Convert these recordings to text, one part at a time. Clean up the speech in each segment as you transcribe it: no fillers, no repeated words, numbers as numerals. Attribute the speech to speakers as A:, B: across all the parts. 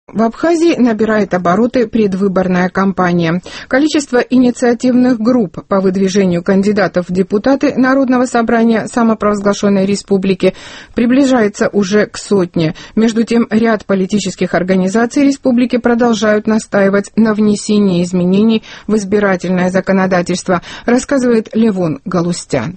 A: В Абхазии набирает обороты предвыборная кампания. Количество инициативных групп по выдвижению кандидатов в депутаты Народного собрания самопровозглашенной республики приближается уже к 100. Между тем, ряд политических организаций республики продолжают настаивать на внесении изменений в избирательное законодательство, рассказывает Левон Галустян.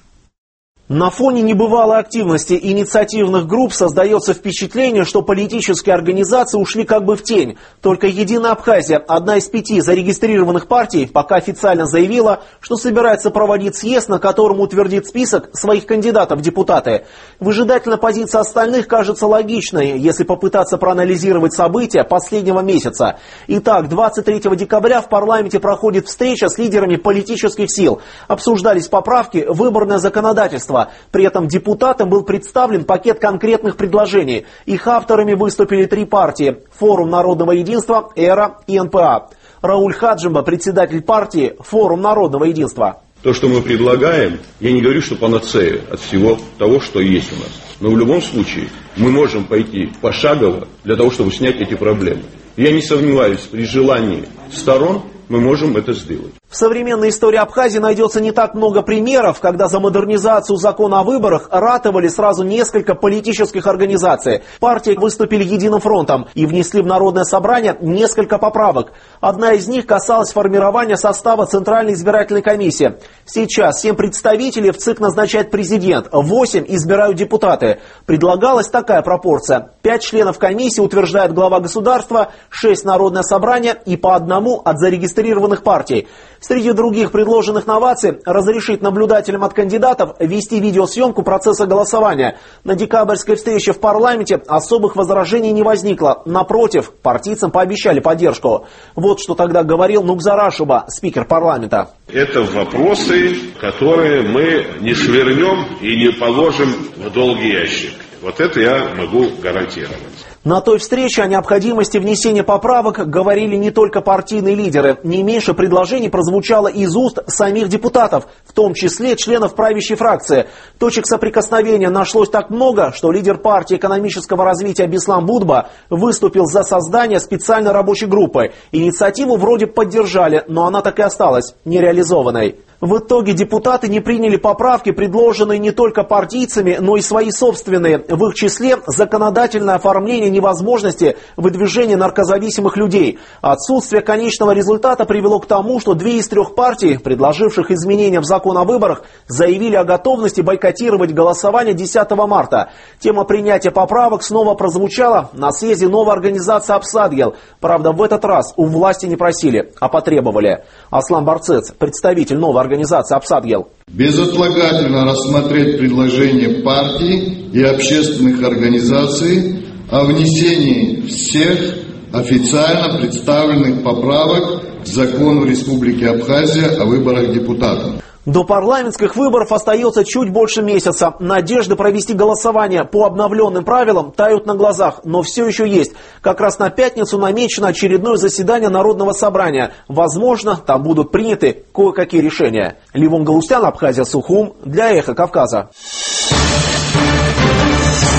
B: На фоне небывалой активности инициативных групп создается впечатление, что политические организации ушли как бы в тень. Только «Единая Абхазия», одна из 5 зарегистрированных партий, пока официально заявила, что собирается проводить съезд, на котором утвердит список своих кандидатов в депутаты. Выжидательная позиция остальных кажется логичной, если попытаться проанализировать события последнего месяца. Итак, 23 декабря в парламенте проходит встреча с лидерами политических сил. Обсуждались поправки в выборное законодательство. При этом депутатам был представлен пакет конкретных предложений. Их авторами выступили 3 партии – Форум Народного Единства, ЭРА и НПА. Рауль Хаджимба, председатель партии Форум Народного Единства.
C: То, что мы предлагаем, я не говорю, что панацея от всего того, что есть у нас. Но в любом случае мы можем пойти пошагово для того, чтобы снять эти проблемы. Я не сомневаюсь, при желании сторон мы можем это сделать.
B: В современной истории Абхазии найдется не так много примеров, когда за модернизацию закона о выборах ратовали сразу несколько политических организаций. Партии выступили единым фронтом и внесли в Народное собрание несколько поправок. Одна из них касалась формирования состава Центральной избирательной комиссии. Сейчас 7 представителей в ЦИК назначает президент, 8 избирают депутаты. Предлагалась такая пропорция. 5 членов комиссии утверждает глава государства, 6 Народное собрание и по одному от зарегистрированных партий. Среди других предложенных новаций разрешить наблюдателям от кандидатов вести видеосъемку процесса голосования. На декабрьской встрече в парламенте особых возражений не возникло. Напротив, партийцам пообещали поддержку. Вот что тогда говорил Нугзар Ашуба, спикер парламента.
D: Это вопросы, которые мы не свернем и не положим в долгий ящик. Вот это я могу гарантировать.
B: На той встрече о необходимости внесения поправок говорили не только партийные лидеры. Не меньше предложений прозвучало из уст самих депутатов, в том числе членов правящей фракции. Точек соприкосновения нашлось так много, что лидер партии экономического развития Бислам Будба выступил за создание специальной рабочей группы. Инициативу вроде поддержали, но она так и осталась нереализованной. В итоге депутаты не приняли поправки, предложенные не только партийцами, но и свои собственные. В их числе законодательное оформление невозможности выдвижения наркозависимых людей. Отсутствие конечного результата привело к тому, что 2 из 3 партий, предложивших изменения в закон о выборах, заявили о готовности бойкотировать голосование 10 марта. Тема принятия поправок снова прозвучала на съезде новой организации «Апсадгел». Правда, в этот раз у власти не просили, а потребовали. Аслан Барцец, представитель новой организации «Апсадгел».
E: Безотлагательно рассмотреть предложение партий и общественных организаций о внесении всех официально представленных поправок к закону Республики Абхазия о выборах депутатов.
B: До парламентских выборов остается чуть больше месяца. Надежды провести голосование по обновленным правилам тают на глазах, но все еще есть. Как раз на пятницу намечено очередное заседание Народного собрания. Возможно, там будут приняты кое-какие решения. Левон Галустян, Абхазия, Сухум, для Эхо Кавказа.